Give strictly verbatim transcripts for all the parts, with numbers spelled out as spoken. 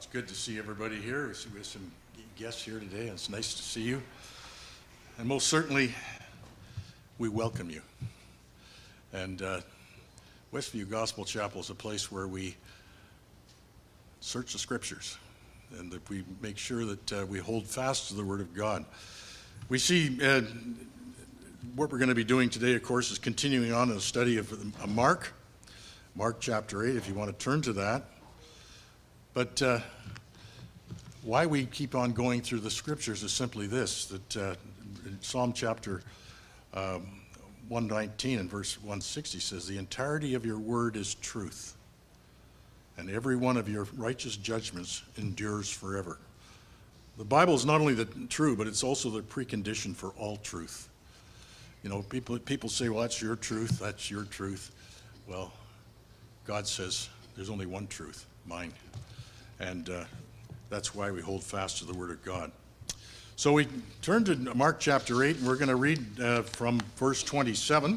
It's good to see everybody here. We have some guests here today, and it's nice to see you. And most certainly, we welcome you. And uh, Westview Gospel Chapel is a place where we search the Scriptures and that we make sure that uh, we hold fast to the Word of God. We see uh, what we're going to be doing today, of course, is continuing on in a study of uh, Mark, Mark chapter eight, if you want to turn to that. But uh, why we keep on going through the Scriptures is simply this, that uh, in Psalm chapter um, one nineteen and verse one sixty says, "The entirety of your word is truth, and every one of your righteous judgments endures forever." The Bible is not only the true, but it's also the precondition for all truth. You know, people people say, well, that's your truth, that's your truth. Well, God says there's only one truth, mine. And uh, that's why we hold fast to the Word of God. So we turn to Mark chapter eight, and we're going to read uh, from verse twenty-seven.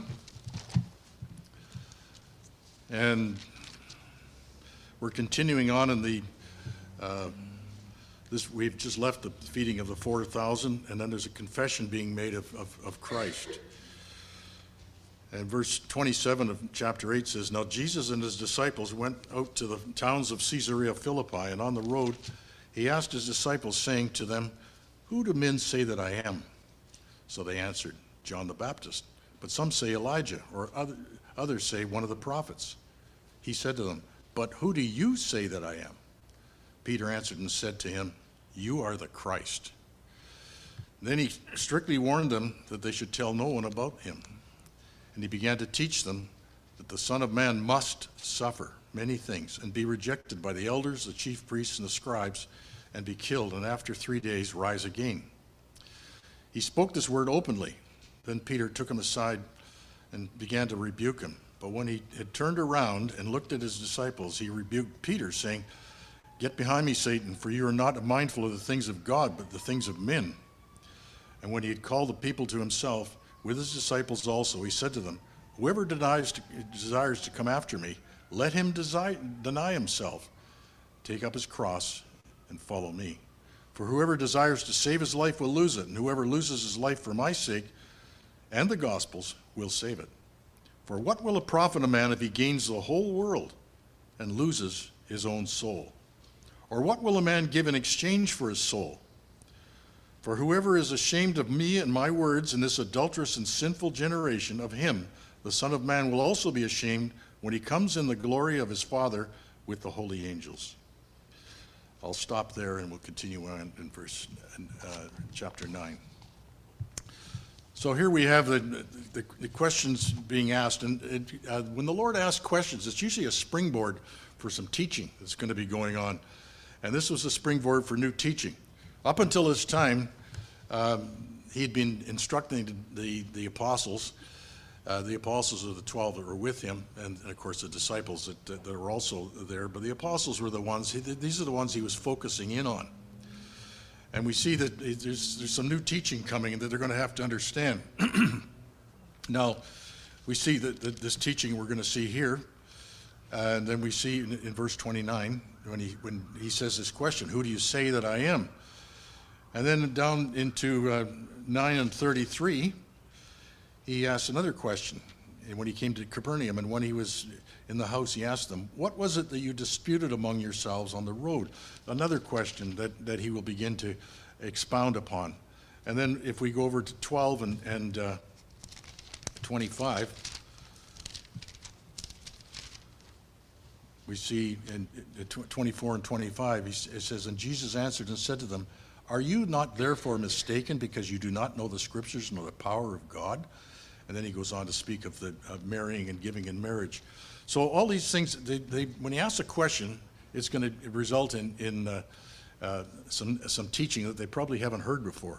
And we're continuing on in the, uh, this we've just left the feeding of the four thousand, and then there's a confession being made of, of, of Christ. And verse twenty-seven of chapter eight says, "Now Jesus and his disciples went out to the towns of Caesarea Philippi, and on the road he asked his disciples, saying to them, 'Who do men say that I am?' So they answered, 'John the Baptist. But some say Elijah, or other, others say one of the prophets.' He said to them, 'But who do you say that I am?' Peter answered and said to him, 'You are the Christ.' Then he strictly warned them that they should tell no one about him. And he began to teach them that the Son of Man must suffer many things and be rejected by the elders, the chief priests, and the scribes, and be killed, and after three days rise again." He spoke this word openly. Then Peter took him aside and began to rebuke him. But when he had turned around and looked at his disciples, he rebuked Peter, saying, "Get behind me, Satan, for you are not mindful of the things of God, but the things of men." And when he had called the people to himself, with his disciples also, he said to them, "Whoever denies to, desires to come after me, let him desi- deny himself, take up his cross, and follow me. For whoever desires to save his life will lose it, and whoever loses his life for my sake and the gospel's will save it. For what will it profit a man if he gains the whole world and loses his own soul? Or what will a man give in exchange for his soul? For whoever is ashamed of me and my words in this adulterous and sinful generation, of him the Son of Man will also be ashamed when he comes in the glory of his Father with the holy angels." I'll stop there and we'll continue on in verse uh, chapter nine. So here we have the, the, the questions being asked, and it, uh, when the Lord asks questions, it's usually a springboard for some teaching that's going to be going on. And this was a springboard for new teaching. Up until this time, um, he had been instructing the, the apostles, uh, the apostles of the twelve that were with him, and, and of course the disciples that, that were also there. But the apostles were the ones, he, these are the ones he was focusing in on. And we see that there's, there's some new teaching coming that they're going to have to understand. Now, we see that, that this teaching we're going to see here, uh, and then we see in, in verse twenty-nine, when he, when he says this question, "Who do you say that I am?" And then down into uh, nine and thirty-three, he asked another question. And when he came to Capernaum, and when he was in the house, he asked them, "What was it that you disputed among yourselves on the road?" Another question that, that he will begin to expound upon. And then if we go over to twelve and, and uh, twenty-five, we see in twenty-four and twenty-five, it says, "And Jesus answered and said to them, 'Are you not therefore mistaken, because you do not know the Scriptures nor the power of God?'" And then he goes on to speak of the of marrying and giving in marriage. So all these things, they, they, when he asks a question, it's going to result in, in uh, uh, some, some teaching that they probably haven't heard before.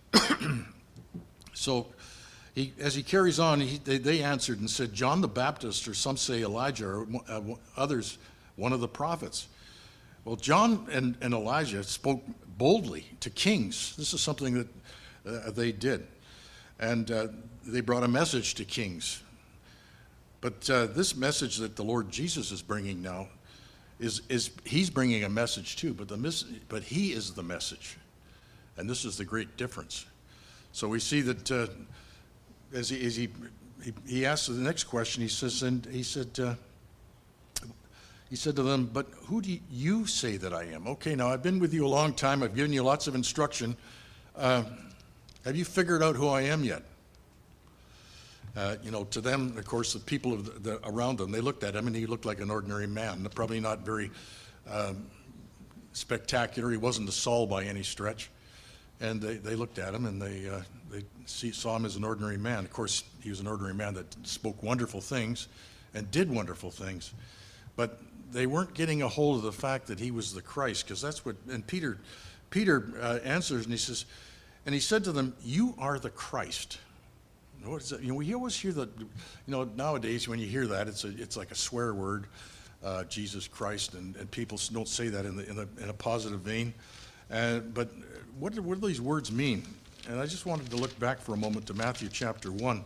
So he, as he carries on, he, they, they answered and said, "John the Baptist, or some say Elijah, or uh, others, one of the prophets." Well, John and, and Elijah spoke boldly to kings. This is something that uh, they did. And uh, they brought a message to kings. But uh, this message that the Lord Jesus is bringing now is, is he's bringing a message too, but, the mis- but he is the message. And this is the great difference. So we see that uh, as, he, as he, he, he asks the next question, he says, and he said, uh, he said to them, but who do you say that I am? Okay, now I've been with you a long time. I've given you lots of instruction. Uh, have you figured out who I am yet? Uh, you know, to them, of course, the people of the, the, around them, they looked at him, and he looked like an ordinary man, probably not very um, spectacular. He wasn't a Saul by any stretch. And they, they looked at him, and they, uh, they see, saw him as an ordinary man. Of course, he was an ordinary man that spoke wonderful things and did wonderful things. But they weren't getting a hold of the fact that he was the Christ, because that's what, and Peter, Peter uh, answers, and he says, and he said to them, you are the Christ. What is that? You know, we always hear that, you know, nowadays when you hear that, it's a, it's like a swear word, uh, Jesus Christ, and, and people don't say that in, the, in, the, in a positive vein. Uh, but what do, what do these words mean? And I just wanted to look back for a moment to Matthew chapter one.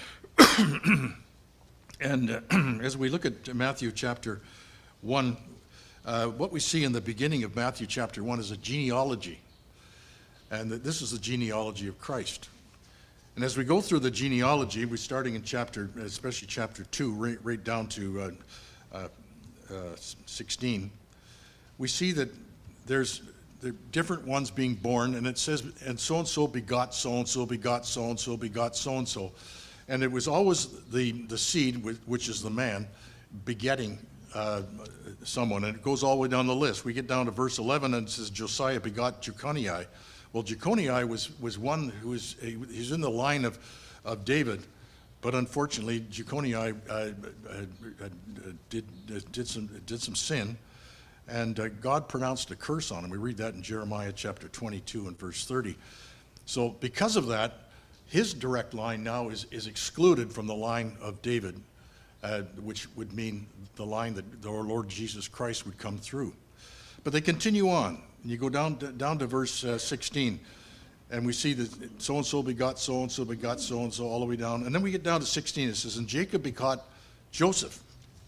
And uh, as we look at Matthew chapter one, uh, what we see in the beginning of Matthew chapter one is a genealogy. And that this is the genealogy of Christ. And as we go through the genealogy, we're starting in chapter, especially chapter two, right, right down to uh, uh, uh, sixteen, we see that there's there different ones being born, and it says, and so-and-so begot so-and-so, begot so-and-so, begot so-and-so. And it was always the, the seed, which is the man, begetting uh, someone, and it goes all the way down the list. We get down to verse eleven, and it says, Josiah begot Jeconiah. Well, Jeconiah was, was one who was, he's in the line of, of David, but unfortunately, Jeconiah uh, uh, uh, did, uh, did, some, did some sin, and uh, God pronounced a curse on him. We read that in Jeremiah chapter twenty-two and verse thirty. So because of that, his direct line now is, is excluded from the line of David, uh, which would mean the line that our Lord Jesus Christ would come through. But they continue on. You go down to, down to verse uh, sixteen, and we see that so-and-so begot so-and-so begot so-and-so all the way down. And then we get down to sixteen. It says, and Jacob begot Joseph.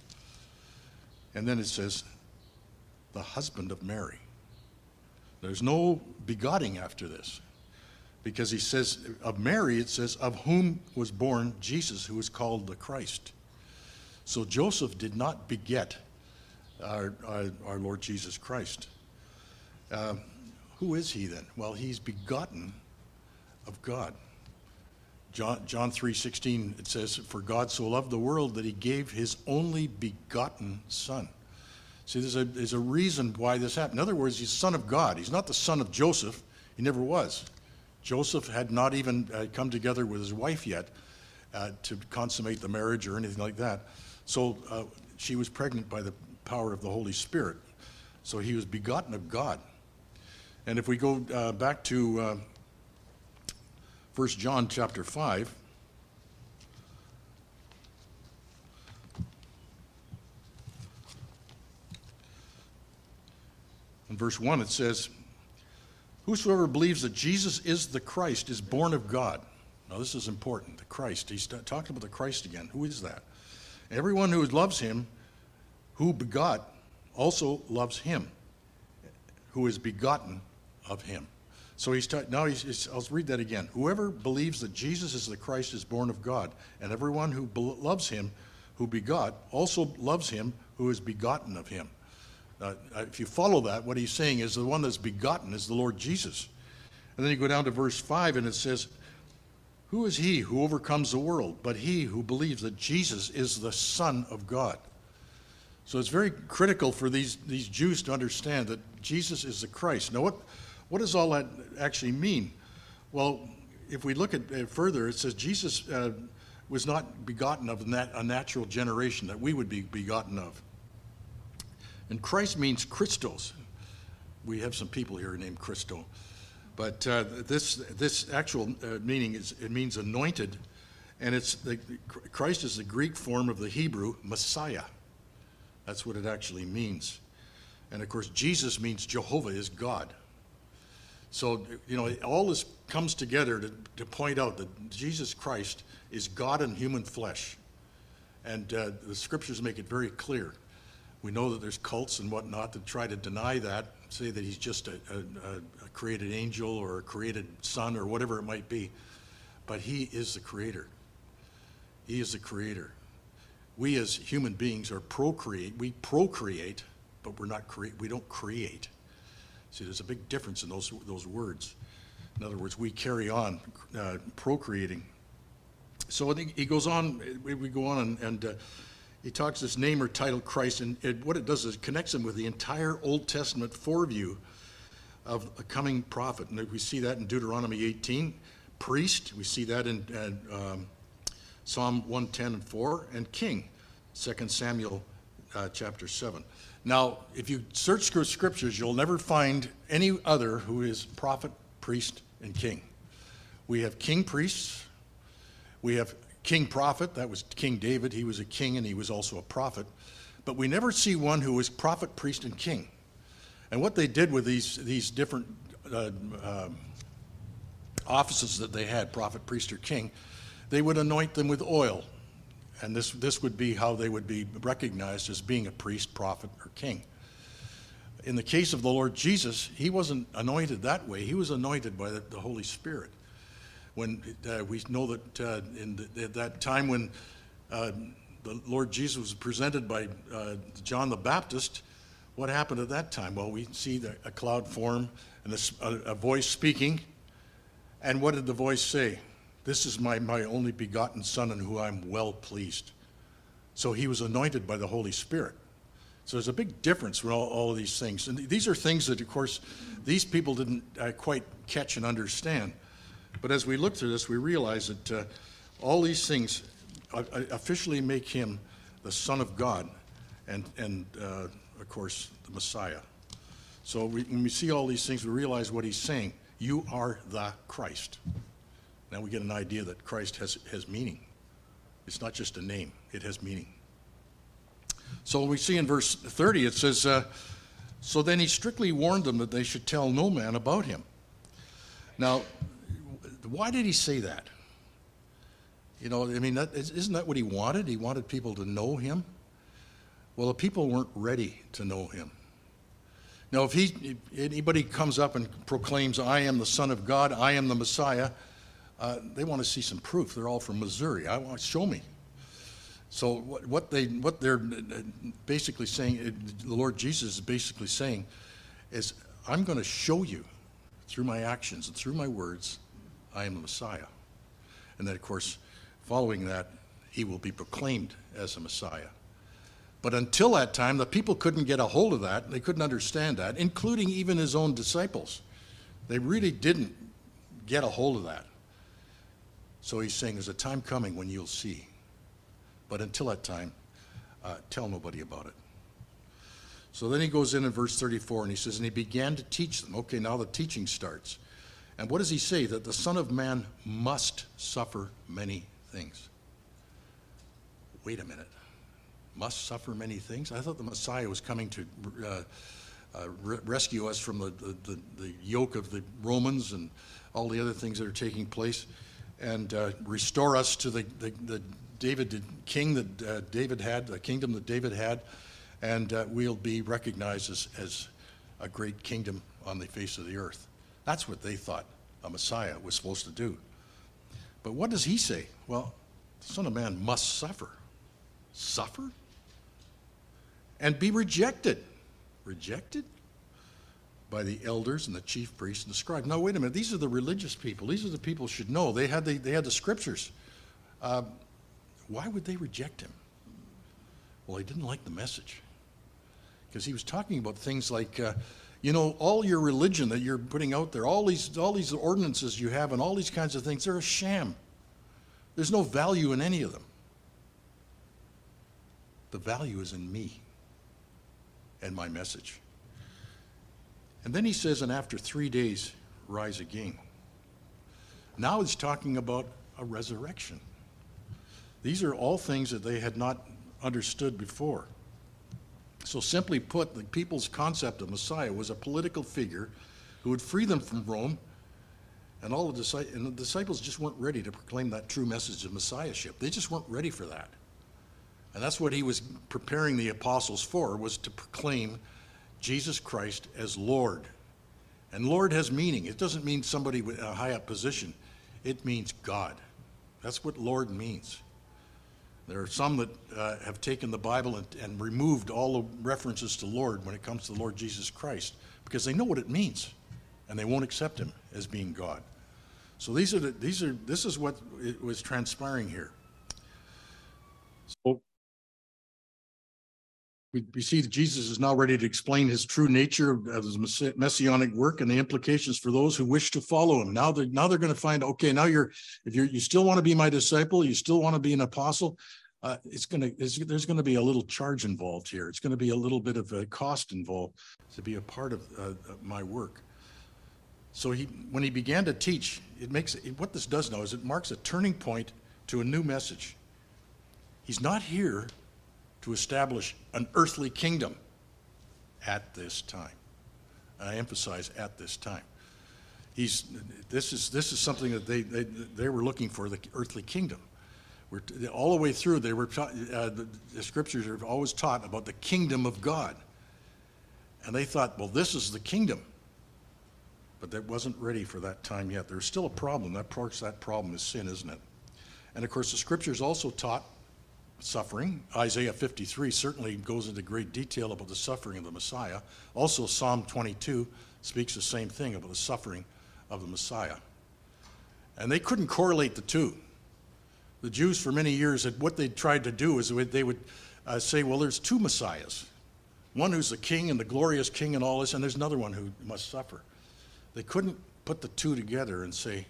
And then it says, the husband of Mary. There's no begetting after this, because he says, of Mary, it says, of whom was born Jesus, who is called the Christ. So Joseph did not beget our, our, our Lord Jesus Christ. Uh, who is he then? Well, he's begotten of God. John, John three sixteen, it says, for God so loved the world that he gave his only begotten son. See, there's a, there's a reason why this happened. In other words, he's son of God. He's not the son of Joseph. He never was. Joseph had not even uh, come together with his wife yet uh, to consummate the marriage or anything like that. So uh, she was pregnant by the power of the Holy Spirit. So he was begotten of God. And if we go uh, back to uh, First John chapter five, in verse one it says, whosoever believes that Jesus is the Christ is born of God. Now this is important, the Christ. He's talking about the Christ again. Who is that? Everyone who loves him, who begot, also loves him, who is begotten of him. So he's ta- now he's, he's, I'll read that again. Whoever believes that Jesus is the Christ is born of God, and everyone who be- loves him, who begot, also loves him who is begotten of him. Uh, if you follow that, what he's saying is the one that's begotten is the Lord Jesus. And then you go down to verse five, and it says, who is he who overcomes the world but he who believes that Jesus is the Son of God? So it's very critical for these, these Jews to understand that Jesus is the Christ. Now, what, what does all that actually mean? Well, if we look at it further, it says Jesus uh, was not begotten of nat- a natural generation that we would be begotten of. And Christ means Christos. We have some people here named Christo. But uh, this this actual uh, meaning is, it means anointed, and it's the, Christ is the Greek form of the Hebrew Messiah. That's what it actually means. And of course, Jesus means Jehovah is God. So, you know, all this comes together to, to point out that Jesus Christ is God in human flesh. And uh, the scriptures make it very clear. We know that there's cults and whatnot that try to deny that, say that he's just a, a, a created angel or a created son or whatever it might be. But he is the creator. He is the creator. We as human beings are procreate. We procreate, but we're not create. We don't create. See, there's a big difference in those those words. In other words, we carry on uh, procreating. So I think he goes on. We, we go on and. and uh, He talks this name or title Christ, and it, what it does is it connects him with the entire Old Testament foreview of a coming prophet. And we see that in Deuteronomy eighteen, priest. We see that in, in um, Psalm one ten and four, and king, Second Samuel uh, chapter seven. Now, if you search through scriptures, you'll never find any other who is prophet, priest, and king. We have king priests. We have king prophet, that was King David. He was a king and he was also a prophet. But we never see one who was prophet, priest, and king. And what they did with these, these different uh, uh, offices that they had, prophet, priest, or king, they would anoint them with oil. And this, this would be how they would be recognized as being a priest, prophet, or king. In the case of the Lord Jesus, he wasn't anointed that way. He was anointed by the, the Holy Spirit. When uh, we know that uh, in the, at that time when uh, the Lord Jesus was presented by uh, John the Baptist, what happened at that time? Well, we see the, a cloud form and a, a voice speaking. And what did the voice say? This is my, my only begotten Son in whom I'm well pleased. So he was anointed by the Holy Spirit. So there's a big difference with all, all of these things. And these are things that, of course, these people didn't uh, quite catch and understand. But as we look through this, we realize that uh, all these things uh, officially make him the Son of God and, and uh, of course, the Messiah. So we, when we see all these things, we realize what he's saying. You are the Christ. Now we get an idea that Christ has, has meaning. It's not just a name. It has meaning. So we see in verse thirty, it says, uh, so then he strictly warned them that they should tell no man about him. Now, why did he say that? You know, I mean, that, isn't that what he wanted? He wanted people to know him. Well, the people weren't ready to know him. Now, if he, if anybody comes up and proclaims, I am the Son of God, I am the Messiah, uh, they want to see some proof. They're all from Missouri. I want, show me. So what, what, they, what they're basically saying, the Lord Jesus is basically saying, is I'm going to show you through my actions and through my words, I am the Messiah. And then, of course, following that, he will be proclaimed as a Messiah. But until that time, the people couldn't get a hold of that. They couldn't understand that, including even his own disciples. They really didn't get a hold of that. So he's saying there's a time coming when you'll see. But until that time, uh, tell nobody about it. So then he goes in in verse thirty-four and he says, and he began to teach them. Okay, now the teaching starts. And what does he say? That the Son of Man must suffer many things. Wait a minute. Must suffer many things? I thought the Messiah was coming to uh, uh, re- rescue us from the, the, the, the yoke of the Romans and all the other things that are taking place, and uh, restore us to the, the, the David king that uh, David had, the kingdom that David had, and uh, we'll be recognized as, as a great kingdom on the face of the earth. That's what they thought a Messiah was supposed to do. But what does he say? Well, the Son of Man must suffer. Suffer? And be rejected. Rejected? By the elders and the chief priests and the scribes. Now, wait a minute. These are the religious people. These are the people who should know. They had the, they had the scriptures. Uh, why would they reject him? Well, they didn't like the message. Because he was talking about things like, uh, you know, all your religion that you're putting out there, all these, all these ordinances you have and all these kinds of things, they're a sham. There's no value in any of them. The value is in me and my message. And then he says, and after three days, rise again. Now he's talking about a resurrection. These are all things that they had not understood before. So simply put, the people's concept of Messiah was a political figure who would free them from Rome, and all the disciples, and the disciples just weren't ready to proclaim that true message of Messiahship. They just weren't ready for that. And that's what he was preparing the apostles for, was to proclaim Jesus Christ as Lord. And Lord has meaning. It doesn't mean somebody with a high up position. It means God. That's what Lord means. There are some that uh, have taken the Bible and, and removed all the references to Lord when it comes to the Lord Jesus Christ, because they know what it means, and they won't accept him as being God. So these are the, these are this is what it was transpiring here. So we, we see that Jesus is now ready to explain his true nature of, of his messianic work and the implications for those who wish to follow him. Now they're now they're going to find, okay, now you're if you're you still want to be my disciple, you still want to be an apostle. Uh, it's going to it's, there's going to be a little charge involved here. It's going to be a little bit of a cost involved to be a part of uh, my work. So he, when he began to teach, it makes it, what this does now is it marks a turning point to a new message. He's not here to establish an earthly kingdom at this time. And I emphasize at this time. He's this is this is something that they they, they were looking for, the earthly kingdom. We're, all the way through, they were taught, uh, the, the scriptures are always taught about the kingdom of God, and they thought, well, this is the kingdom. But that wasn't ready for that time yet. There's still a problem. That parts that problem is sin, isn't it? And of course, the scriptures also taught suffering. Isaiah fifty-three certainly goes into great detail about the suffering of the Messiah. Also, Psalm twenty-two speaks the same thing about the suffering of the Messiah. And they couldn't correlate the two. The Jews for many years, had, what they tried to do is they would uh, say, well, there's two Messiahs. One who's the king and the glorious king and all this, and there's another one who must suffer. They couldn't put the two together and say,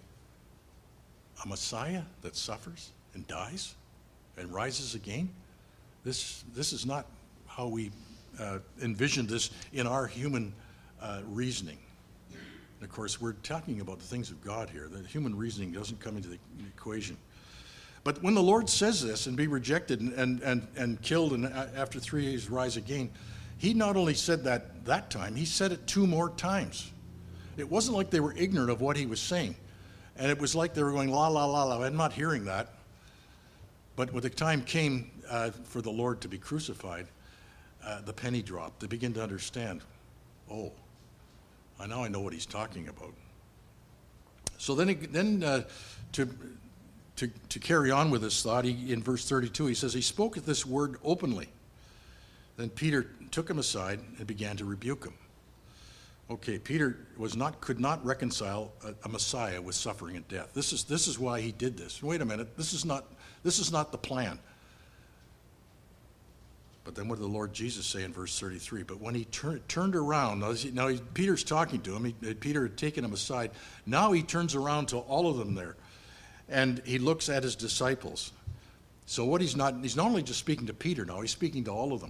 a Messiah that suffers and dies and rises again? This, this is not how we uh, envision this in our human uh, reasoning. And of course, we're talking about the things of God here. The human reasoning doesn't come into the equation. But when the Lord says this, and be rejected and, and, and, and killed, and after three days rise again, he not only said that that time, he said it two more times. It wasn't like they were ignorant of what he was saying. And it was like they were going, la, la, la, la, I'm not hearing that. But when the time came uh, for the Lord to be crucified, uh, the penny dropped. They began to understand, oh, I now I know what he's talking about. So then, it, then uh, to, to, to carry on with this thought, he, in verse thirty-two, he says, he spoke this word openly. Then Peter took him aside and began to rebuke him. Okay, Peter was not could not reconcile a, a Messiah with suffering and death. This is this is why he did this. Wait a minute, this is not this is not the plan. But then what did the Lord Jesus say in verse thirty-three? But when he tur- turned around, now, he, now he, Peter's talking to him. He, Peter had taken him aside. Now he turns around to all of them there, and he looks at his disciples. So what he's not he's not only just speaking to Peter now, he's speaking to all of them.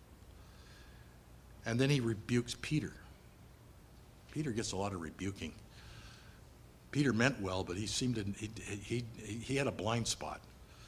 And then he rebukes Peter. Peter gets a lot of rebuking. Peter meant well, but he seemed to, he, he, he had a blind spot.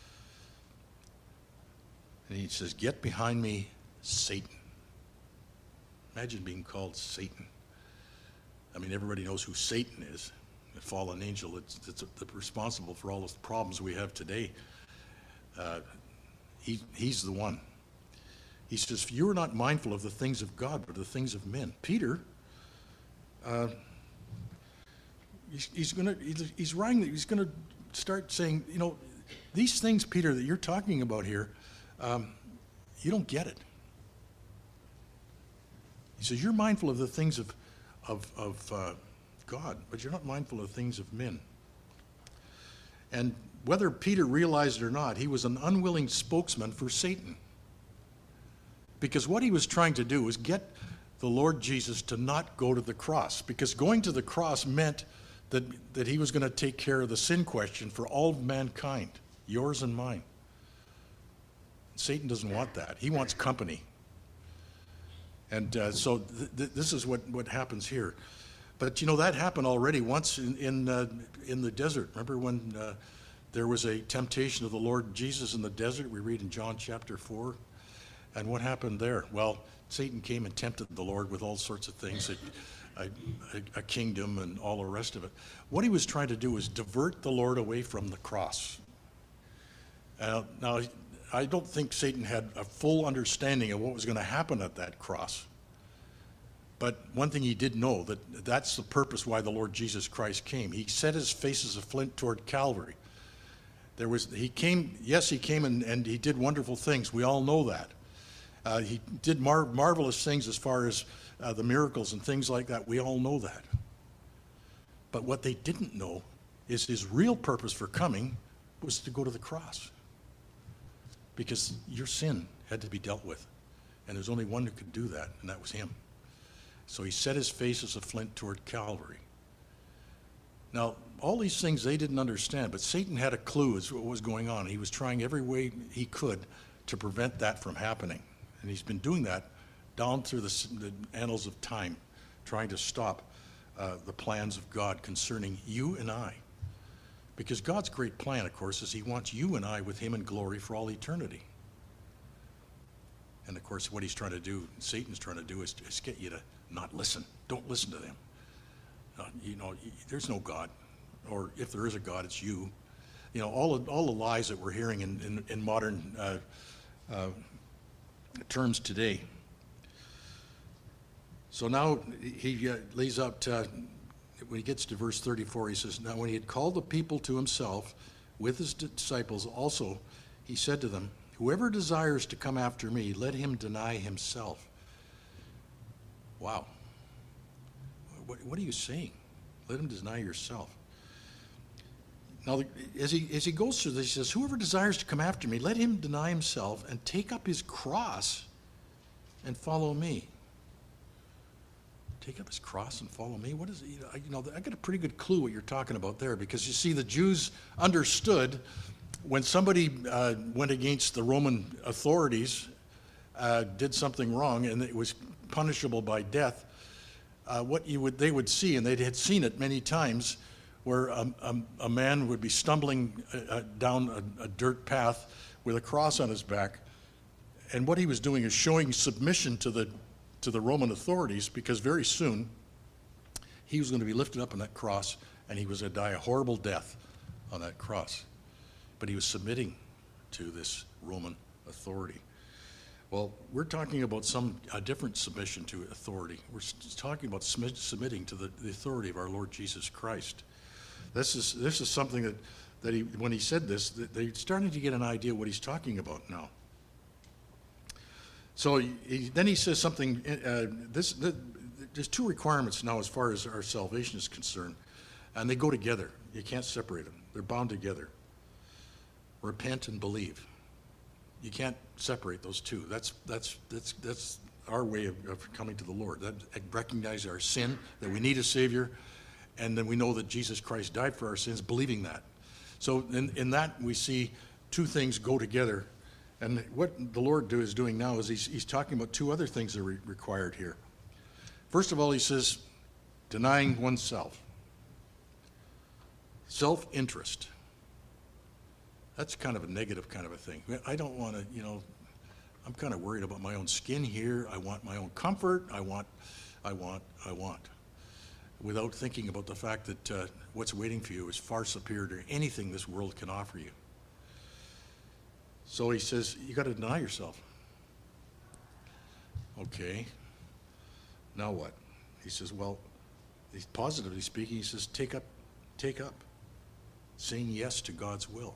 And he says, get behind me, Satan. Imagine being called Satan. I mean, everybody knows who Satan is, a fallen angel. It's, it's responsible for all the problems we have today. Uh, he, he's the one. He says, you are not mindful of the things of God, but the things of men. Peter, Uh, he's, he's going to, he's, he's writing, he's going to start saying, you know, these things, Peter, that you're talking about here, um, you don't get it. He says, you're mindful of the things of, of, of uh, God, but you're not mindful of the things of men. And whether Peter realized it or not, he was an unwilling spokesman for Satan. Because what he was trying to do was get the Lord Jesus to not go to the cross, because going to the cross meant that, that he was going to take care of the sin question for all of mankind, yours and mine. Satan doesn't want that. He wants company. And uh, so th- th- this is what, what happens here. But, you know, that happened already once in, in, uh, in the desert. Remember when uh, there was a temptation of the Lord Jesus in the desert? We read in John chapter four. And what happened there? Well, Satan came and tempted the Lord with all sorts of things, a, a, a kingdom and all the rest of it. What he was trying to do was divert the Lord away from the cross. Uh, now, I don't think Satan had a full understanding of what was going to happen at that cross. But one thing he did know, that that's the purpose why the Lord Jesus Christ came. He set his face as a flint toward Calvary. There was, he came, yes, he came and, and he did wonderful things. We all know that. Uh, he did mar- marvelous things as far as uh, the miracles and things like that. We all know that. But what they didn't know is his real purpose for coming was to go to the cross. Because your sin had to be dealt with. And there's only one who could do that, and that was him. So he set his face as a flint toward Calvary. Now, all these things they didn't understand, but Satan had a clue as to what was going on. He was trying every way he could to prevent that from happening. And he's been doing that down through the, the annals of time, trying to stop uh, the plans of God concerning you and I. Because God's great plan, of course, is he wants you and I with him in glory for all eternity. And of course, what he's trying to do, Satan's trying to do, is, is get you to not listen. Don't listen to them. Uh, you know, there's no God. Or if there is a God, it's you. You know, all of, all the lies that we're hearing in, in, in modern uh, uh, terms today. So now he uh, lays out, uh, when he gets to verse thirty-four, he says, now when he had called the people to himself with his disciples also, he said to them, whoever desires to come after me, let him deny himself. Wow. What, what are you saying? Let him deny yourself. Now, as he, as he goes through this, he says, whoever desires to come after me, let him deny himself and take up his cross and follow me. Take up his cross and follow me? What is it? You know, I, you know, I got a pretty good clue what you're talking about there, because you see, the Jews understood when somebody uh, went against the Roman authorities, uh, did something wrong, and it was punishable by death, uh, what you would they would see, and they had seen it many times, where a, a, a man would be stumbling uh, down a, a dirt path with a cross on his back, and what he was doing is showing submission to the to the Roman authorities, because very soon he was going to be lifted up on that cross, and he was going to die a horrible death on that cross. But he was submitting to this Roman authority. Well, we're talking about some a different submission to authority. We're talking about submitting to the, the authority of our Lord Jesus Christ. This is this is something that, that he, when he said this, that they're starting to get an idea what he's talking about now. So he, he, then he says something, uh, this, the, there's two requirements now as far as our salvation is concerned, and they go together. You can't separate them. They're bound together. Repent and believe. You can't separate those two. That's that's that's that's our way of, of coming to the Lord. That recognize our sin, that we need a Savior, and then we know that Jesus Christ died for our sins, believing that. So in, in that we see two things go together. And what the Lord do, is doing now is he's, he's talking about two other things that are re- required here. First of all, he says, denying oneself. Self-interest. That's kind of a negative kind of a thing. I don't want to, you know, I'm kind of worried about my own skin here. I want my own comfort. I want, I want, I want. Without thinking about the fact that uh, what's waiting for you is far superior to anything this world can offer you. So he says, you got to deny yourself. Okay. Now what? He says, well, he's positively speaking, he says, take up, take up. Saying yes to God's will.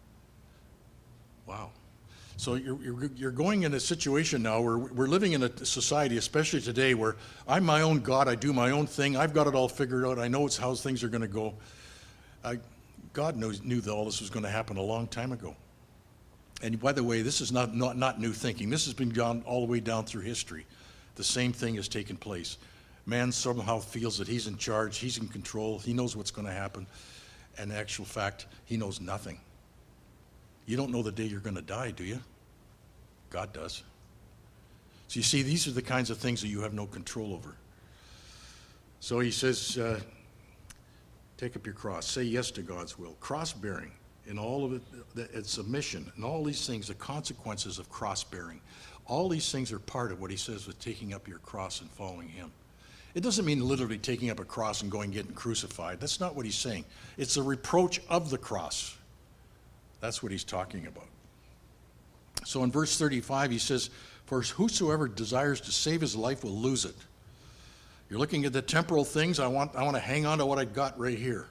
Wow. So you're, you're, you're going in a situation now where we're living in a society, especially today, where I'm my own God, I do my own thing, I've got it all figured out, I know it's how things are going to go. I, God knows, knew that all this was going to happen a long time ago. And by the way, this is not, not, not new thinking. This has been gone all the way down through history. The same thing has taken place. Man somehow feels that he's in charge, he's in control, he knows what's going to happen. And in actual fact, he knows nothing. You don't know the day you're going to die, do you? God does. So you see, these are the kinds of things that you have no control over. So he says, uh, take up your cross. Say yes to God's will. Cross-bearing. In all of it, it's submission, and all these things, the consequences of cross-bearing. All these things are part of what he says with taking up your cross and following him. It doesn't mean literally taking up a cross and going and getting crucified. That's not what he's saying. It's a reproach of the cross. That's what he's talking about. So in verse thirty-five, he says, for whosoever desires to save his life will lose it. You're looking at the temporal things. I want, I want to hang on to what I got right here.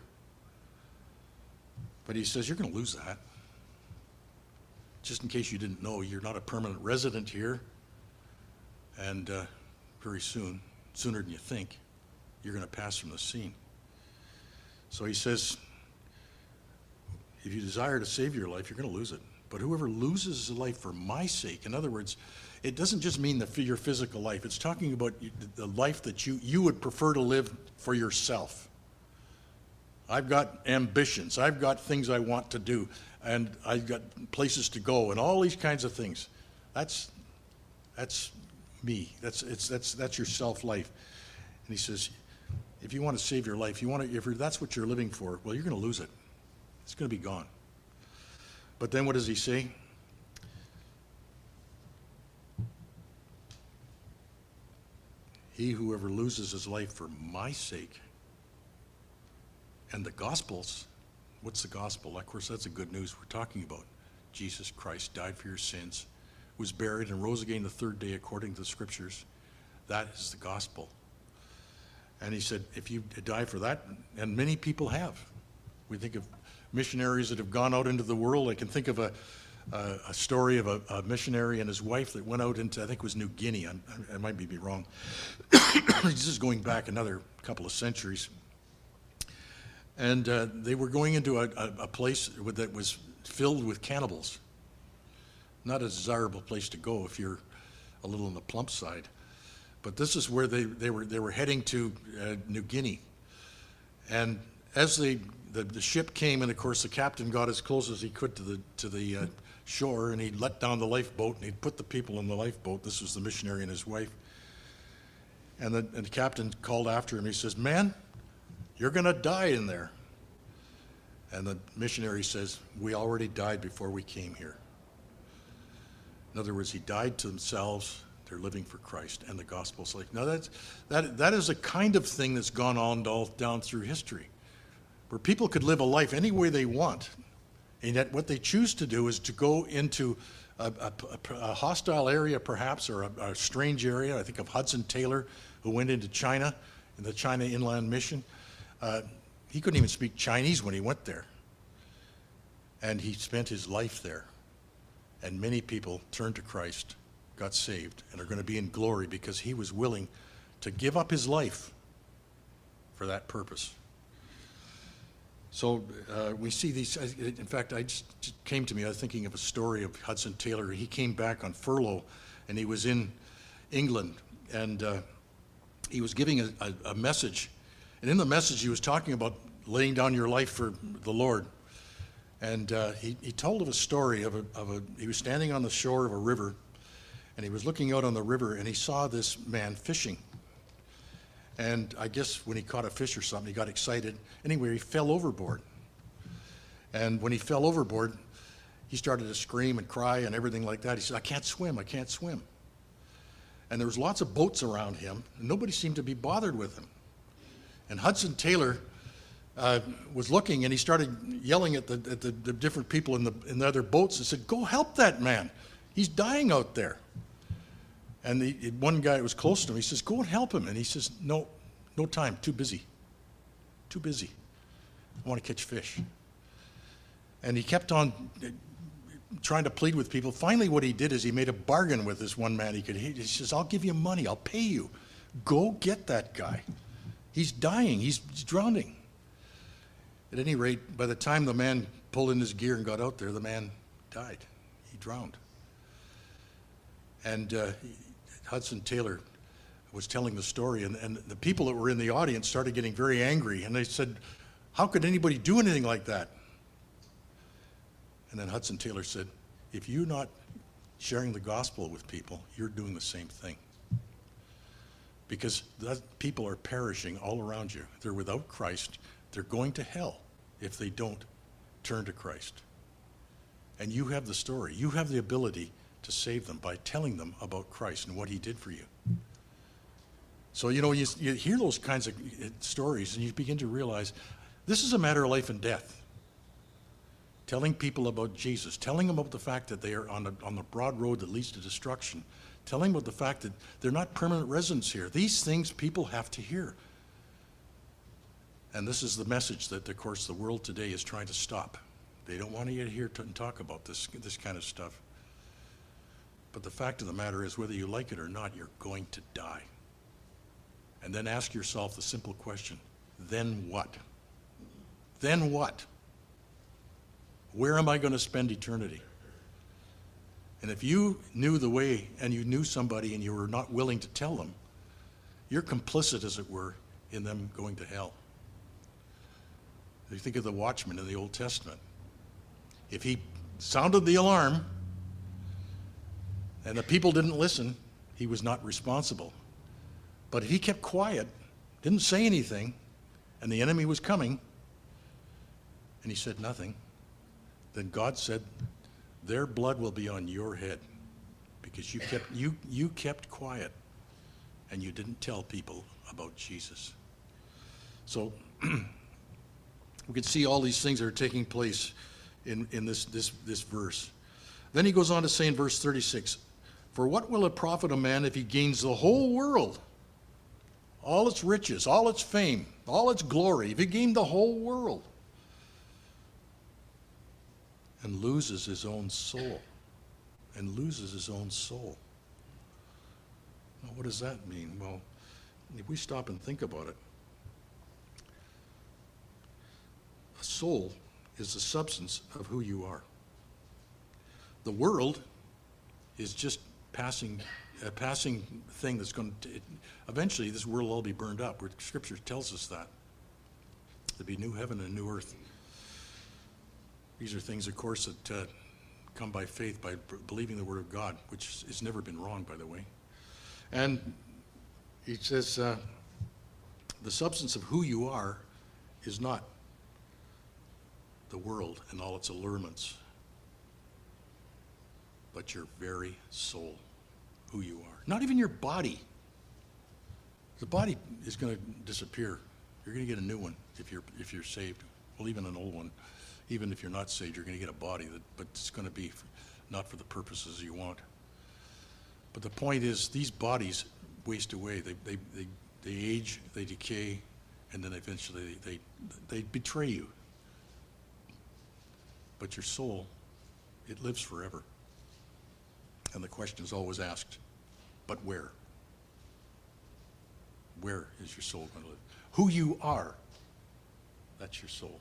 But he says, you're going to lose that. Just in case you didn't know, you're not a permanent resident here. And uh, very soon, sooner than you think, you're going to pass from the scene. So he says, if you desire to save your life, you're going to lose it. But whoever loses his life for my sake, in other words, it doesn't just mean the, your physical life. It's talking about the life that you, you would prefer to live for yourself. I've got ambitions. I've got things I want to do. And I've got places to go and all these kinds of things. That's, that's me. That's, it's, that's, that's your self-life. And he says, if you want to save your life, you want to, if that's what you're living for, well, you're going to lose it. It's going to be gone. But then what does he say? He whoever loses his life for my sake. And the Gospels, what's the gospel? Of course, that's the good news we're talking about. Jesus Christ died for your sins, was buried, and rose again the third day according to the Scriptures. That is the gospel. And he said, if you die for that, and many people have. We think of missionaries that have gone out into the world. I can think of a, a, a story of a, a missionary and his wife that went out into, I think it was New Guinea. I, I might be wrong. This is going back another couple of centuries. And uh, they were going into a, a, a place that was filled with cannibals. Not a desirable place to go if you're a little on the plump side. But this is where they, they were they were heading to uh, New Guinea. And as they the, the ship came, and of course the captain got as close as he could to the to the uh, shore, and he let down the lifeboat, and he'd put the people in the lifeboat. This was the missionary and his wife. And the, and the captain called after him. He says, "Man, you're going to die in there." And the missionary says, "We already died before we came here." In other words, he died to themselves. They're living for Christ and the gospel's like. Now that's, that, that is a kind of thing that's gone on all down through history, where people could live a life any way they want, and yet what they choose to do is to go into a, a, a hostile area perhaps, or a, a strange area. I think of Hudson Taylor, who went into China in the China Inland Mission. Uh, he couldn't even speak Chinese when he went there, and he spent his life there. And many people turned to Christ, got saved, and are going to be in glory because he was willing to give up his life for that purpose. So uh, we see these. In fact, I just, just came to me, I was thinking of a story of Hudson Taylor. He came back on furlough, and he was in England, and uh, he was giving a, a, a message. And in the message, he was talking about laying down your life for the Lord. And uh, he, he told of a story of a, of a, he was standing on the shore of a river, and he was looking out on the river, and he saw this man fishing. And I guess when he caught a fish or something, he got excited. Anyway, he fell overboard. And when he fell overboard, he started to scream and cry and everything like that. He said, "I can't swim, I can't swim." And there was lots of boats around him, and nobody seemed to be bothered with him. And Hudson Taylor uh, was looking, and he started yelling at the, at the, the different people in the, in the other boats and said, "Go help that man. He's dying out there." And the, one guy that was close to him, he says, "Go and help him." And he says, no, no time, too busy. Too busy. I want to catch fish. And he kept on trying to plead with people. Finally, what he did is he made a bargain with this one man. He could. He says, "I'll give you money. I'll pay you. Go get that guy. He's dying. He's, he's drowning." At any rate, by the time the man pulled in his gear and got out there, the man died. He drowned. And uh, Hudson Taylor was telling the story, and, and the people that were in the audience started getting very angry, and they said, "How could anybody do anything like that?" And then Hudson Taylor said, "If you're not sharing the gospel with people, you're doing the same thing. Because that, people are perishing all around you. They're without Christ. They're going to hell if they don't turn to Christ. And you have the story. You have the ability to save them by telling them about Christ and what he did for you." So, you know, you, you hear those kinds of stories and you begin to realize this is a matter of life and death. telling people about Jesus, telling them about the fact that they are on the, on the broad road that leads to destruction, telling them about the fact that they're not permanent residents here. These things people have to hear. And this is the message that, of course, the world today is trying to stop. They don't want to get here to talk about this, this kind of stuff. But the fact of the matter is, whether you like it or not, you're going to die. And then ask yourself the simple question, then what? Then what? Where am I going to spend eternity? And if you knew the way and you knew somebody and you were not willing to tell them, you're complicit, as it were, in them going to hell. You think of the watchman in the Old Testament. If he sounded the alarm and the people didn't listen, he was not responsible. But if he kept quiet, didn't say anything, and the enemy was coming, and he said nothing, then God said, their blood will be on your head, because you kept, you, you kept quiet and you didn't tell people about Jesus. So we can see all these things that are taking place in, in this, this, this verse. Then he goes on to say in verse thirty-six, for what will it profit a man if he gains the whole world, all its riches, all its fame, all its glory, if he gained the whole world and loses his own soul, and loses his own soul? Now, what does that mean? Well, if we stop and think about it, a soul is the substance of who you are. The world is just passing, a passing thing that's going to, it, eventually this world will all be burned up. Where Scripture tells us that. There'll be new heaven and a new earth. These are things, of course, that uh, come by faith, by b- believing the Word of God, which has never been wrong, by the way. And he says, uh, the substance of who you are is not the world and all its allurements, but your very soul, who you are. Not even your body. The body is going to disappear. You're going to get a new one if you're if you're saved. Well, even an old one. Even if you're not saved, you're going to get a body, that, but it's going to be not for the purposes you want. But the point is, these bodies waste away. They they they, they age, they decay, and then eventually they, they they betray you. But your soul, it lives forever. And the question is always asked, but where? Where is your soul going to live? Who you are, that's your soul.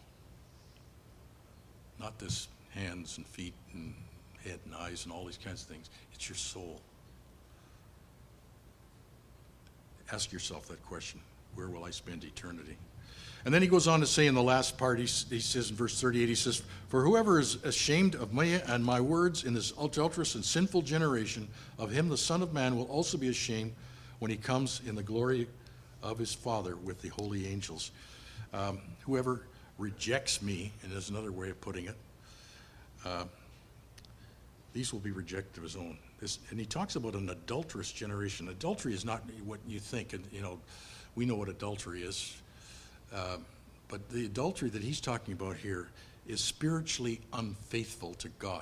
Not this hands and feet and head and eyes and all these kinds of things. It's your soul. Ask yourself that question. Where will I spend eternity? And then he goes on to say in the last part, he, he says in verse thirty-eight, he says, for whoever is ashamed of me and my words in this adulterous and sinful generation, of him the Son of Man will also be ashamed when he comes in the glory of his Father with the holy angels. Um, whoever rejects me, and there's another way of putting it, uh, these will be rejected of his own. This, and he talks about an adulterous generation. Adultery is not what you think, and you know, we know what adultery is. Uh, but the adultery that he's talking about here is spiritually unfaithful to God.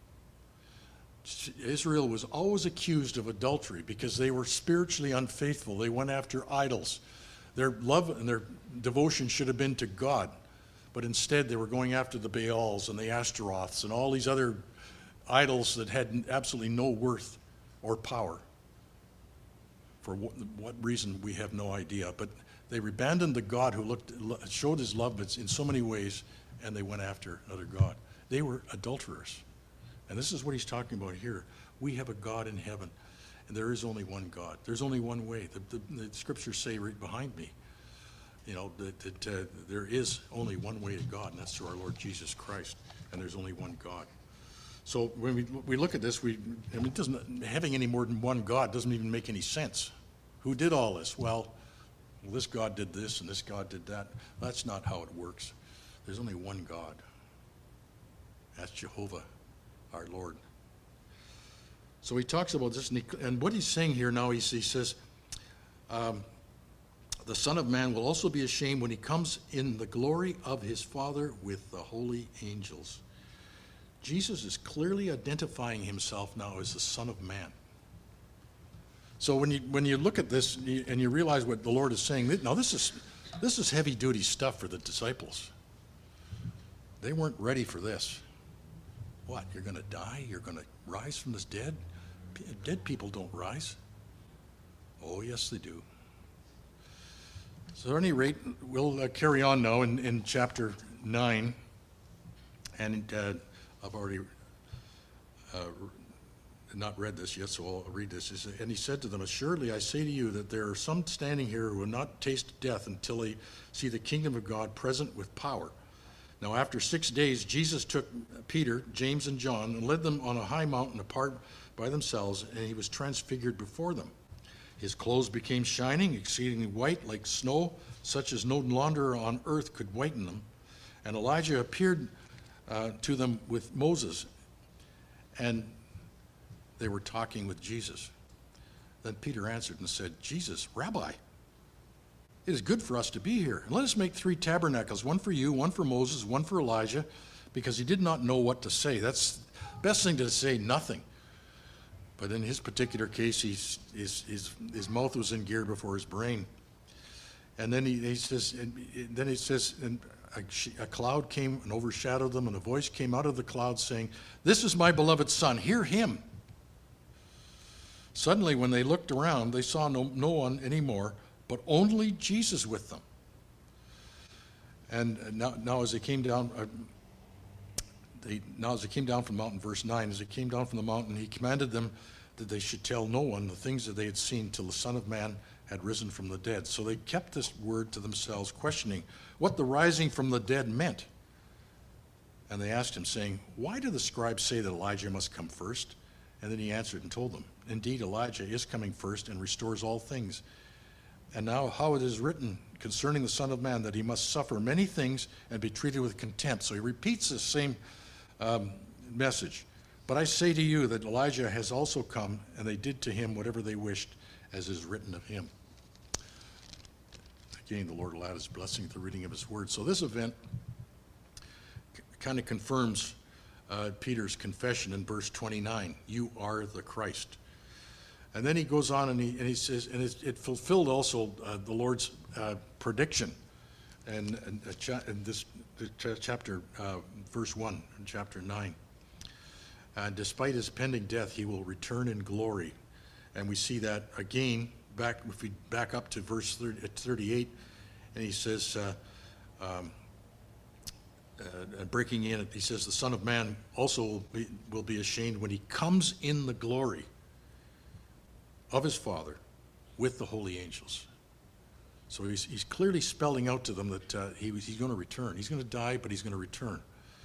Israel was always accused of adultery because they were spiritually unfaithful. They went after idols. Their love and their devotion should have been to God, but instead they were going after the Baals and the Ashtaroths and all these other idols that had absolutely no worth or power. For what, what reason, we have no idea. But they abandoned the God who looked, showed his love in so many ways, and they went after another God. They were adulterers. And this is what he's talking about here. We have a God in heaven, and there is only one God. There's only one way. The, the, the scriptures say right behind me, you know, that, that uh, there is only one way to God, and that's through our Lord Jesus Christ. And there's only one God. So when we, we look at this, we I mean, it doesn't, having any more than one God doesn't even make any sense. Who did all this? Well, well, this God did this and this God did that. That's not how it works. There's only one God. That's Jehovah, our Lord. So he talks about this, and, he, and what he's saying here now, he, he says, um, the Son of Man will also be ashamed when he comes in the glory of his Father with the holy angels. Jesus is clearly identifying himself now as the Son of Man. So when you when you look at this and you realize what the Lord is saying, now this is this is heavy-duty stuff for the disciples. They weren't ready for this. What, you're going to die? You're going to rise from this dead? Dead people don't rise. Oh, yes, they do. So at any rate, we'll uh, carry on now in, in chapter nine. And uh, I've already uh, not read this yet, so I'll read this. He said, and he said to them, assuredly I say to you that there are some standing here who will not taste death until they see the kingdom of God present with power. Now after six days, Jesus took Peter, James, and John and led them on a high mountain apart by themselves, and he was transfigured before them. His clothes became shining, exceedingly white like snow, such as no launderer on earth could whiten them. And Elijah appeared uh, to them with Moses, and they were talking with Jesus. Then Peter answered and said, Jesus, Rabbi, it is good for us to be here. And let us make three tabernacles, one for you, one for Moses, one for Elijah, because he did not know what to say. That's the best thing to say, nothing. But in his particular case, he's, his, his, his mouth was in gear before his brain. And then he, he says, and then he says, and a, a cloud came and overshadowed them, and a voice came out of the cloud saying, this is my beloved Son, hear him. Suddenly, when they looked around, they saw no, no one anymore, but only Jesus with them. And now, now as they came down, uh, they, now as they came down from the mountain, verse nine, as they came down from the mountain, he commanded them that they should tell no one the things that they had seen till the Son of Man had risen from the dead. So they kept this word to themselves, questioning what the rising from the dead meant. And they asked him, saying, why do the scribes say that Elijah must come first? And then he answered and told them, indeed, Elijah is coming first and restores all things. And now how it is written concerning the Son of Man that he must suffer many things and be treated with contempt. So he repeats the same um, message. But I say to you that Elijah has also come, and they did to him whatever they wished, as is written of him. Again, the Lord will add his blessing to the reading of his word. So this event c- kind of confirms uh, Peter's confession in verse twenty-nine. You are the Christ. And then he goes on and he, and he says, and it, it fulfilled also uh, the Lord's uh, prediction. And, and, uh, cha- and this ch- chapter, uh, verse one, in chapter nine. And despite his pending death, he will return in glory. And we see that again, back if we back up to verse thirty, thirty-eight, and he says, uh, um, uh, breaking in, he says, the Son of Man also will be, will be ashamed when he comes in the glory of his Father with the holy angels. So he's, he's clearly spelling out to them that uh, he, he's going to return. He's going to die, but he's going to return.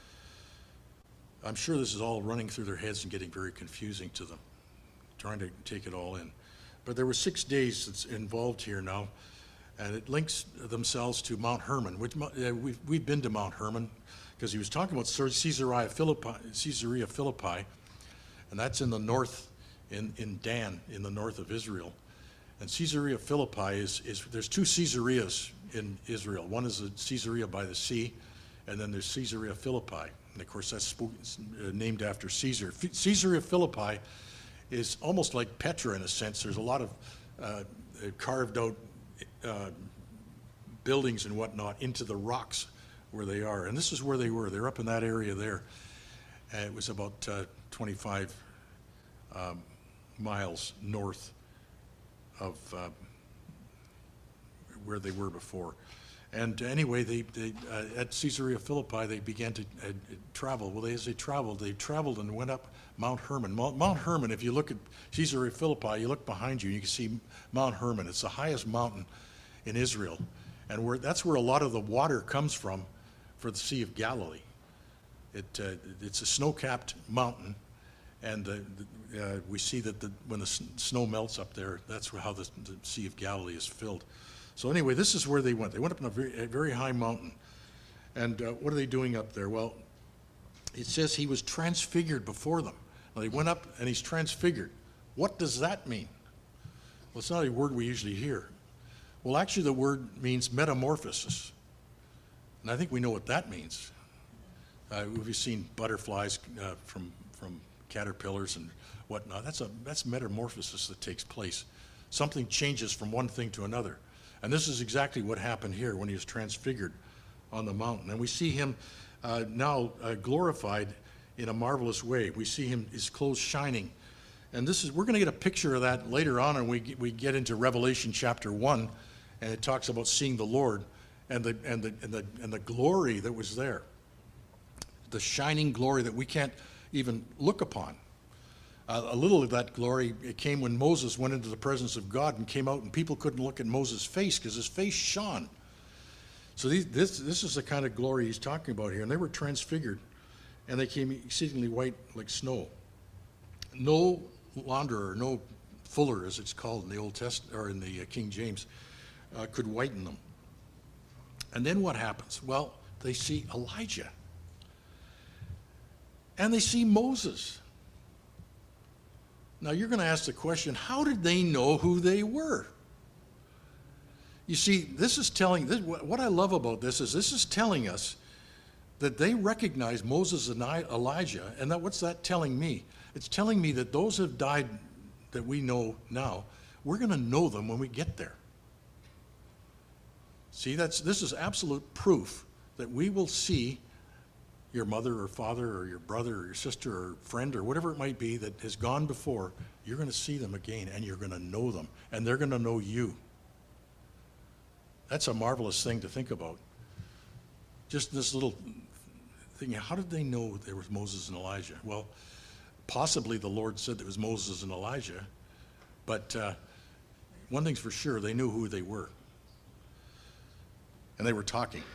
I'm sure this is all running through their heads and getting very confusing to them, trying to take it all in. But there were six days that's involved here now, and it links themselves to Mount Hermon, which uh, we've, we've been to Mount Hermon, because he was talking about Caesarea Philippi, Caesarea Philippi, and that's in the north, in, in Dan, in the north of Israel. And Caesarea Philippi is, is there's two Caesareas in Israel. One is the Caesarea by the sea, and then there's Caesarea Philippi. And of course, that's named after Caesar. Caesarea Philippi is almost like Petra in a sense. There's a lot of uh, carved out uh, buildings and whatnot into the rocks where they are. And this is where they were. They're up in that area there. And it was about uh, twenty-five um, miles north of uh, where they were before. And anyway, they, they uh, at Caesarea Philippi, they began to uh, travel. Well, they, as they traveled, they traveled and went up Mount Hermon. Mount, Mount Hermon, if you look at Caesarea Philippi, you look behind you, you can see Mount Hermon. It's the highest mountain in Israel. And where, that's where a lot of the water comes from for the Sea of Galilee. It, uh, it's a snow-capped mountain, and uh, uh, we see that the, when the s- snow melts up there, that's how the, the Sea of Galilee is filled. So anyway, this is where they went. They went up on a very, a very high mountain. And uh, what are they doing up there? Well, it says he was transfigured before them. Now, they went up and he's transfigured. What does that mean? Well, it's not a word we usually hear. Well, actually, the word means metamorphosis. And I think we know what that means. Uh, we've seen butterflies uh, from from caterpillars and whatnot. That's a that's metamorphosis that takes place. Something changes from one thing to another, and this is exactly what happened here when he was transfigured on the mountain. And we see him uh, now uh, glorified in a marvelous way. We see him, his clothes shining, and this is we're going to get a picture of that later on, and we get, we get into Revelation chapter one, and it talks about seeing the Lord and the and the and the and the glory that was there. The shining glory that we can't even look upon. Uh, a little of that glory, it came when Moses went into the presence of God and came out, and people couldn't look at Moses' face because his face shone. So these, this this is the kind of glory he's talking about here. And they were transfigured, and they came exceedingly white like snow. No launderer, no fuller, as it's called in the Old Testament or in the uh, King James, uh, could whiten them. And then what happens? Well, they see Elijah. And they see Moses. Now you're going to ask the question, how did they know who they were? You see, this is telling, this, what I love about this is this is telling us that they recognize Moses and Elijah, and that what's that telling me? It's telling me that those who have died that we know now, we're going to know them when we get there. See, that's this is absolute proof that we will see your mother or father or your brother or your sister or friend or whatever it might be that has gone before. You're going to see them again, and you're going to know them, and they're going to know you. That's a marvelous thing to think about. Just this little thing, how did they know there was Moses and Elijah? Well, possibly the Lord said there was Moses and Elijah, but uh, one thing's for sure, they knew who they were. And they were talking.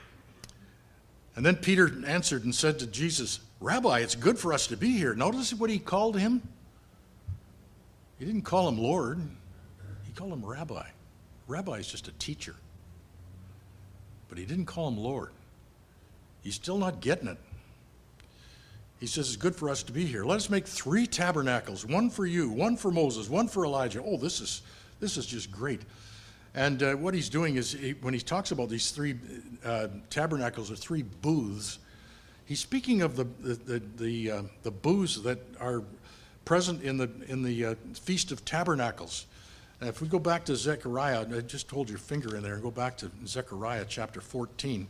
And then Peter answered and said to Jesus, Rabbi, it's good for us to be here. Notice what he called him. He didn't call him Lord. He called him Rabbi. Rabbi is just a teacher. But he didn't call him Lord. He's still not getting it. He says, it's good for us to be here. Let us make three tabernacles, one for you, one for Moses, one for Elijah. Oh, this is, this is just great. And uh, what he's doing is, he, when he talks about these three uh, tabernacles or three booths, he's speaking of the the the the, uh, the booths that are present in the in the uh, Feast of Tabernacles. And if we go back to Zechariah, just hold your finger in there and go back to Zechariah chapter fourteen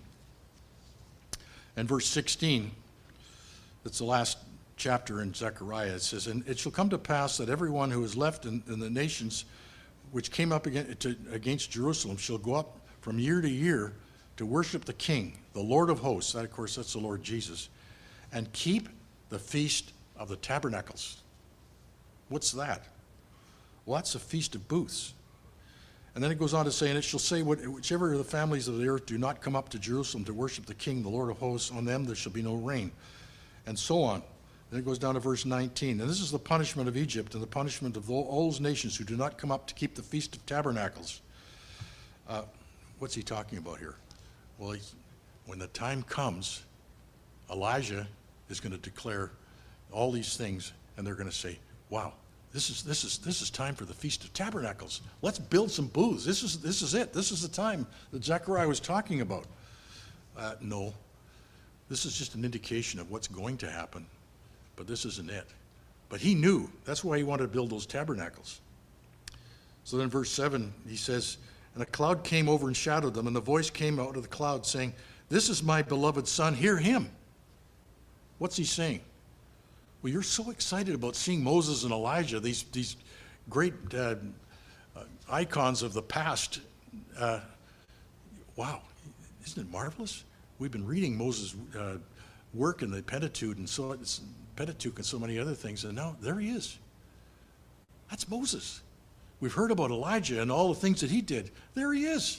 and verse sixteen. That's the last chapter in Zechariah. It says, "And it shall come to pass that everyone who is left in, in the nations which came up against, to, against Jerusalem shall go up from year to year to worship the King, the Lord of hosts." That, of course, that's the Lord Jesus. "And keep the Feast of the Tabernacles." What's that? Well, that's a Feast of Booths. And then it goes on to say, "And it shall say, whichever of the families of the earth do not come up to Jerusalem to worship the King, the Lord of hosts, on them there shall be no rain." And so on. Then it goes down to verse nineteen. "And this is the punishment of Egypt and the punishment of all those nations who do not come up to keep the Feast of Tabernacles." Uh, what's he talking about here? Well, he's, when the time comes, Elijah is going to declare all these things, and they're going to say, wow, this is this is this is time for the Feast of Tabernacles. Let's build some booths. This is this is it. This is the time that Zechariah was talking about. Uh, no, this is just an indication of what's going to happen. But this isn't it. But he knew. That's why he wanted to build those tabernacles. So then verse seven, he says, "And a cloud came over and shadowed them, and the voice came out of the cloud saying, 'This is my beloved Son, hear him.'" What's he saying? Well, you're so excited about seeing Moses and Elijah, these, these great uh, uh, icons of the past. Uh, wow, isn't it marvelous? We've been reading Moses' uh, work in the Pentateuch and so it's Pentateuch and so many other things, and now there he is. That's Moses. We've heard about Elijah and all the things that he did. There he is.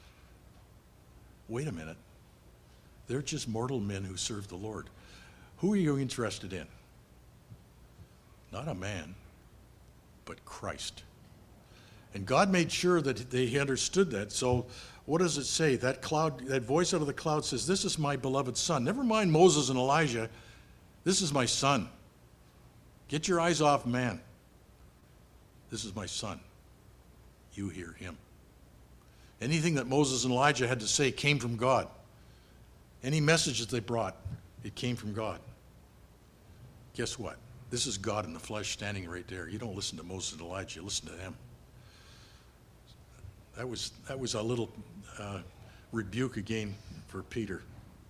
Wait a minute. They're just mortal men who serve the Lord. Who are you interested in? Not a man, but Christ. And God made sure that they understood that. So what does it say? That cloud, that voice out of the cloud says, "This is my beloved Son." Never mind Moses and Elijah. This is my Son. Get your eyes off man. This is my Son. You hear him. Anything that Moses and Elijah had to say came from God. Any message that they brought It came from God. Guess what? This is God in the flesh standing right there. You don't listen to Moses and Elijah, you listen to them. That was, that was a little uh, rebuke again for Peter.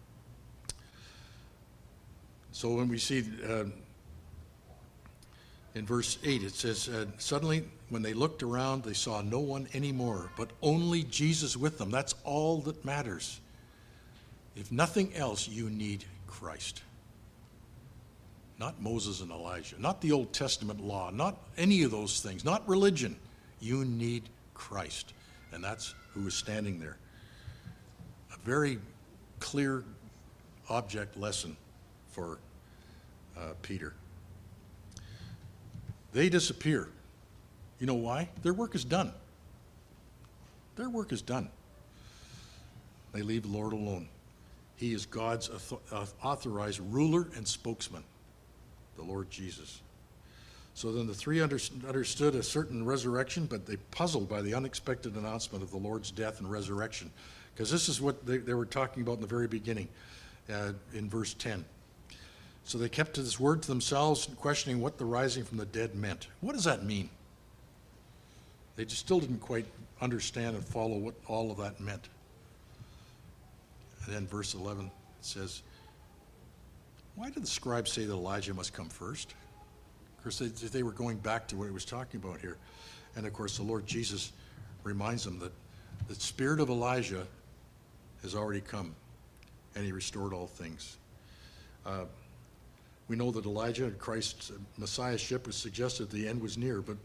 So when we see uh, in verse eight, it says, uh, suddenly when they looked around, they saw no one anymore, but only Jesus with them. That's all that matters. If nothing else, you need Christ. Not Moses and Elijah, not the Old Testament law, not any of those things, not religion. You need Christ. And that's who is standing there. A very clear object lesson for uh, Peter. They disappear. You know why? Their work is done. Their work is done. They leave the Lord alone. He is God's authorized ruler and spokesman, the Lord Jesus. So then the three under, understood a certain resurrection, but they puzzled by the unexpected announcement of the Lord's death and resurrection. Because this is what they, they were talking about in the very beginning, uh, in verse ten. So they kept to this word to themselves, questioning what the rising from the dead meant. What does that mean? They just still didn't quite understand and follow what all of that meant. And then verse eleven says, why did the scribes say that Elijah must come first? Of course, they, they were going back to what he was talking about here. And of course, the Lord Jesus reminds them that the spirit of Elijah has already come, and he restored all things. Uh, we know that Elijah, Christ's messiahship, was suggested the end was near, but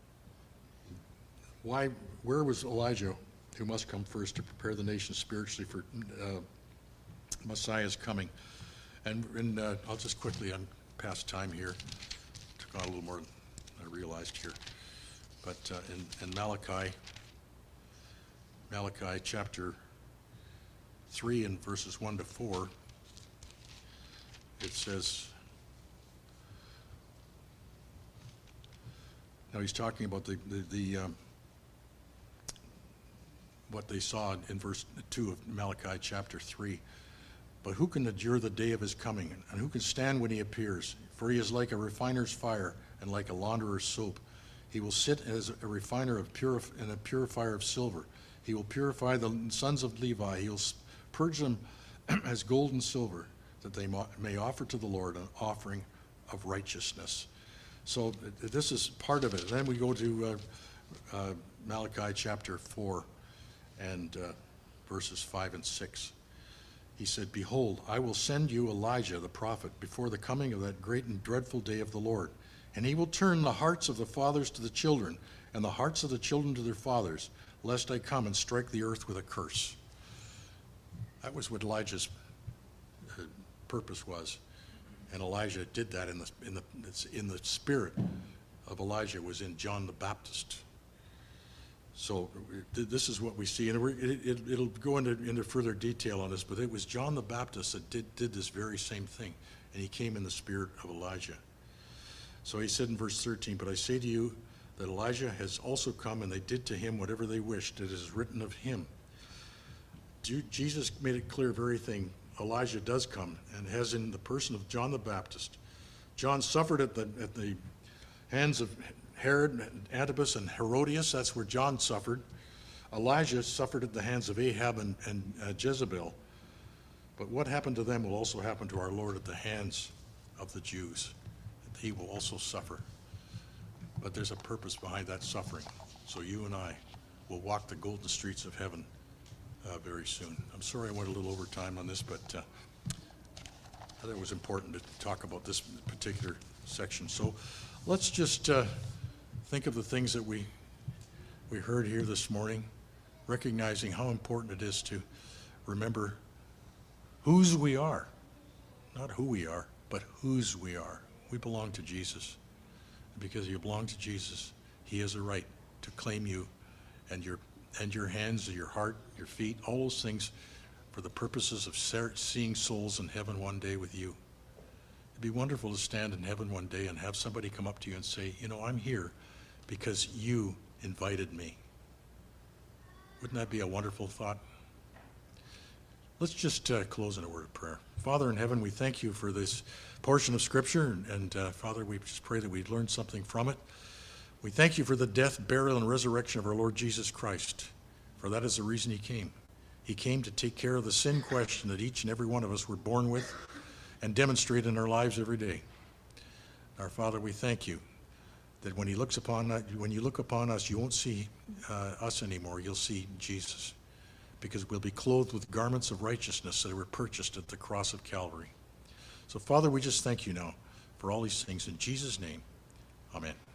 why? Where was Elijah, who must come first to prepare the nation spiritually for uh, Messiah's coming? And, and uh, I'll just quickly, I'm past time here. Took on a little more than I realized here. But uh, in, in Malachi, Malachi chapter three and verses one to four, it says, now he's talking about the, the, the um, what they saw in verse two of Malachi chapter three. But who can endure the day of his coming, and who can stand when he appears? For he is like a refiner's fire and like a launderer's soap. He will sit as a refiner of purif- and a purifier of silver. He will purify the sons of Levi. He will purge them as gold and silver, that they may offer to the Lord an offering of righteousness. So this is part of it. Then we go to uh, uh, Malachi chapter four and uh, verses five and six. He said, behold, I will send you Elijah the prophet before the coming of that great and dreadful day of the Lord. And he will turn the hearts of the fathers to the children, and the hearts of the children to their fathers, lest I come and strike the earth with a curse. That was what Elijah's uh, purpose was. And Elijah did that in the, in the, in the spirit of Elijah was in John the Baptist. So this is what we see, and it, it, it'll go into, into further detail on this, but it was John the Baptist that did, did this very same thing, and he came in the spirit of Elijah. So he said in verse thirteen, but I say to you that Elijah has also come, and they did to him whatever they wished. It is written of him. Jesus made it clear very thing. Elijah does come, and has in the person of John the Baptist. John suffered at the, at the hands of Herod, Antipas, and Herodias. That's where John suffered. Elijah suffered at the hands of Ahab and, and uh, Jezebel. But what happened to them will also happen to our Lord at the hands of the Jews. He will also suffer. But there's a purpose behind that suffering. So you and I will walk the golden streets of heaven uh, very soon. I'm sorry I went a little over time on this, but uh, I thought it was important to talk about this particular section. So let's just uh, think of the things that we we heard here this morning, recognizing how important it is to remember whose we are, not who we are, but whose we are. We belong to Jesus. And because you belong to Jesus, he has a right to claim you and your and your hands, your heart, your feet, all those things for the purposes of seeing souls in heaven one day with you. It'd be wonderful to stand in heaven one day and have somebody come up to you and say, you know, I'm here because you invited me. Wouldn't that be a wonderful thought? Let's just uh, close in a word of prayer. Father in heaven, we thank you for this portion of Scripture, and, and uh, Father, we just pray that we'd learn something from it. We thank you for the death, burial, and resurrection of our Lord Jesus Christ, for that is the reason he came. He came to take care of the sin question that each and every one of us were born with and demonstrate in our lives every day. Our Father, we thank you that when he looks upon us, when you look upon us, you won't see uh, us anymore. You'll see Jesus, because we'll be clothed with garments of righteousness that were purchased at the cross of Calvary. So, Father, we just thank you now for all these things. In Jesus' name, amen.